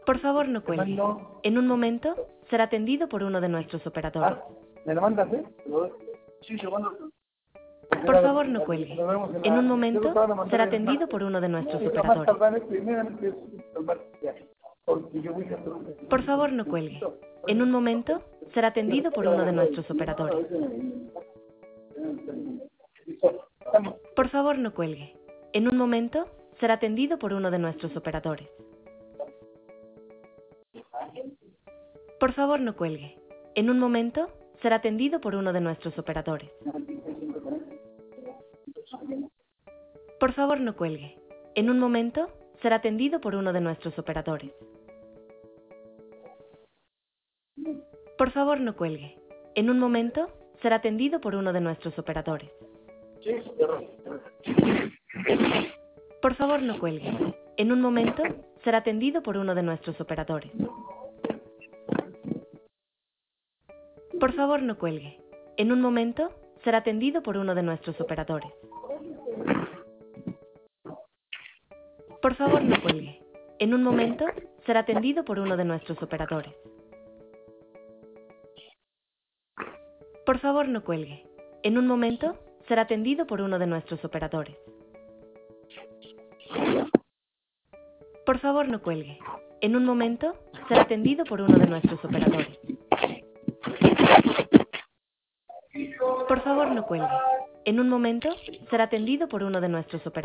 Por favor, no cuelgue. Fernando. En un momento será atendido por uno de nuestros operadores. ¿Me lo mandas, Sí, yo mando. Por favor, no cuelgue. Nos vemos En un yo momento te van a mandar será el atendido martes. por uno de nuestros Sí, lo más operadores. tardar es primeramente el martes ya, porque yo voy a hacer Por favor, no cuelgue. En un momento será atendido por uno de nuestros operadores. Por favor, no cuelgue. En un momento será atendido por uno de nuestros operadores. Por favor, no cuelgue. En un momento será atendido por uno de nuestros operadores. Por favor, no cuelgue. En un momento será atendido por uno de nuestros operadores. Por favor, no cuelgue. En un momento será atendido por uno de nuestros operadores. Por favor, no cuelgue. En un momento será atendido por uno de nuestros operadores. Por favor, no cuelgue. En un momento será atendido por uno de nuestros operadores. Por favor, no cuelgue. En un momento será atendido por uno de nuestros operadores. Por favor, no cuelgue. En un momento será atendido por uno de nuestros operadores. Por favor, no cuelgue. En un momento será atendido por uno de nuestros operadores. Por favor, no cuelgue. En un momento será atendido por uno de nuestros operadores.